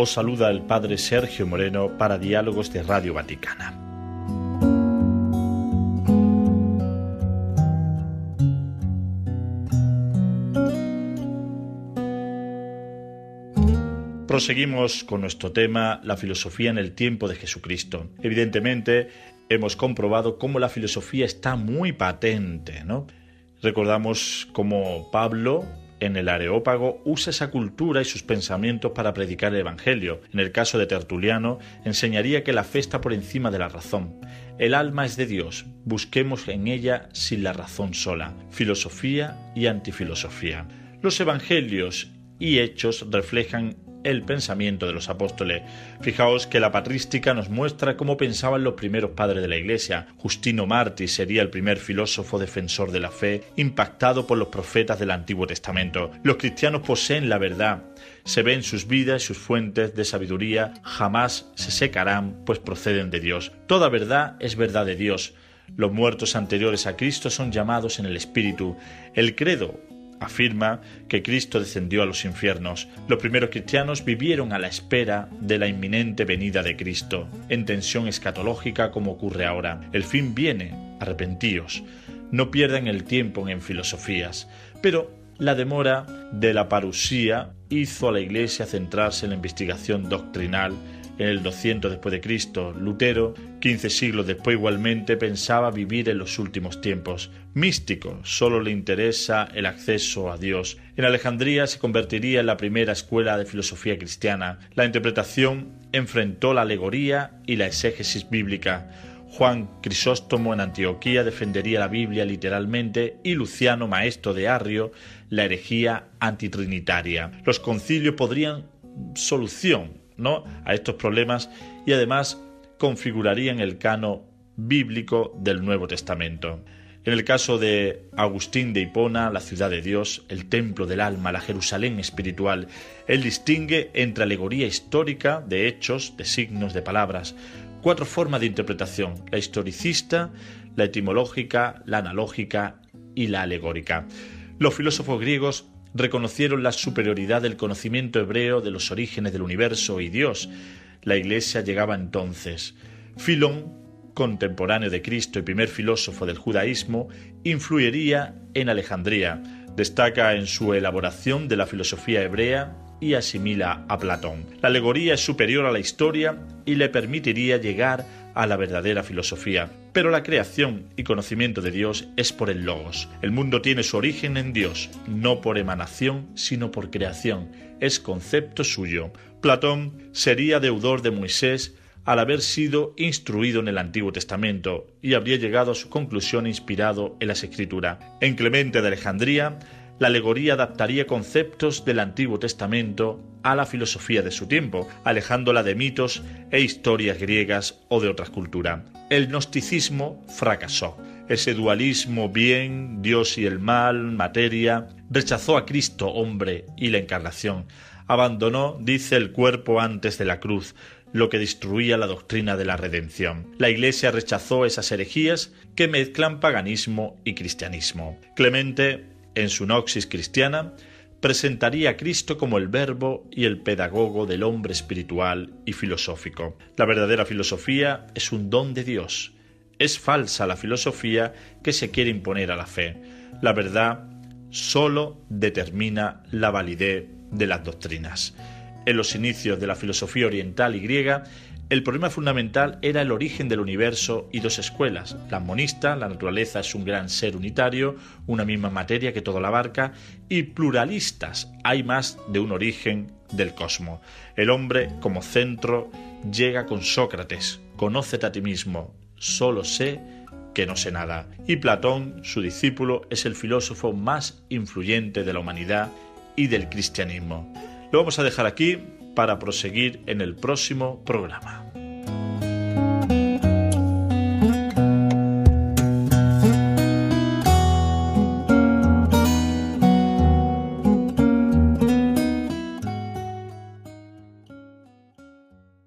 Os saluda el Padre Sergio Moreno para Diálogos de Radio Vaticana. Proseguimos con nuestro tema, la filosofía en el tiempo de Jesucristo. Evidentemente, hemos comprobado cómo la filosofía está muy patente, ¿no? Recordamos cómo Pablo, en el Areópago, usa esa cultura y sus pensamientos para predicar el Evangelio. En el caso de Tertuliano, enseñaría que la fe está por encima de la razón. El alma es de Dios, busquemos en ella sin la razón sola. Filosofía y antifilosofía. Los Evangelios y Hechos reflejan el pensamiento de los apóstoles. Fijaos que la patrística nos muestra cómo pensaban los primeros padres de la Iglesia. Justino Mártir sería el primer filósofo defensor de la fe, impactado por los profetas del Antiguo Testamento. Los cristianos poseen la verdad. Se ven sus vidas y sus fuentes de sabiduría jamás se secarán, pues proceden de Dios. Toda verdad es verdad de Dios. Los muertos anteriores a Cristo son llamados en el Espíritu. El credo afirma que Cristo descendió a los infiernos. Los primeros cristianos vivieron a la espera de la inminente venida de Cristo, en tensión escatológica como ocurre ahora. El fin viene, arrepentíos. No pierdan el tiempo en filosofías. Pero la demora de la parusía hizo a la Iglesia centrarse en la investigación doctrinal. En el 200 después de Cristo, Lutero, 15 siglos después igualmente, pensaba vivir en los últimos tiempos. Místico, solo le interesa el acceso a Dios. En Alejandría se convertiría en la primera escuela de filosofía cristiana. La interpretación enfrentó la alegoría y la exégesis bíblica. Juan Crisóstomo en Antioquía defendería la Biblia literalmente y Luciano, maestro de Arrio, la herejía antitrinitaria. Los concilios podrían solución, ¿no?, a estos problemas y además configurarían el canon bíblico del Nuevo Testamento. En el caso de Agustín de Hipona, la ciudad de Dios, el templo del alma, la Jerusalén espiritual, él distingue entre alegoría histórica, de hechos, de signos, de palabras. 4 formas de interpretación: la historicista, la etimológica, la analógica y la alegórica. Los filósofos griegos reconocieron la superioridad del conocimiento hebreo de los orígenes del universo y Dios. La Iglesia llegaba entonces. Filón, contemporáneo de Cristo y primer filósofo del judaísmo, influiría en Alejandría. Destaca en su elaboración de la filosofía hebrea y asimila a Platón. La alegoría es superior a la historia y le permitiría llegar a la verdadera filosofía. Pero la creación y conocimiento de Dios es por el Logos. El mundo tiene su origen en Dios, no por emanación, sino por creación. Es concepto suyo. Platón sería deudor de Moisés al haber sido instruido en el Antiguo Testamento y habría llegado a su conclusión inspirado en las Escrituras. En Clemente de Alejandría, la alegoría adaptaría conceptos del Antiguo Testamento a la filosofía de su tiempo, alejándola de mitos e historias griegas o de otras culturas. El gnosticismo fracasó. Ese dualismo bien, Dios y el mal, materia, rechazó a Cristo, hombre, y la encarnación. Abandonó, dice, el cuerpo antes de la cruz, lo que destruía la doctrina de la redención. La Iglesia rechazó esas herejías que mezclan paganismo y cristianismo. Clemente, en su Noxis Cristiana, presentaría a Cristo como el verbo y el pedagogo del hombre espiritual y filosófico. La verdadera filosofía es un don de Dios. Es falsa la filosofía que se quiere imponer a la fe. La verdad solo determina la validez de las doctrinas. En los inicios de la filosofía oriental y griega, el problema fundamental era el origen del universo y 2 escuelas. La monista, la naturaleza es un gran ser unitario, una misma materia que todo la abarca, y pluralistas, hay más de un origen del cosmos. El hombre, como centro, llega con Sócrates: conócete a ti mismo, solo sé que no sé nada. Y Platón, su discípulo, es el filósofo más influyente de la humanidad y del cristianismo. Lo vamos a dejar aquí para proseguir en el próximo programa.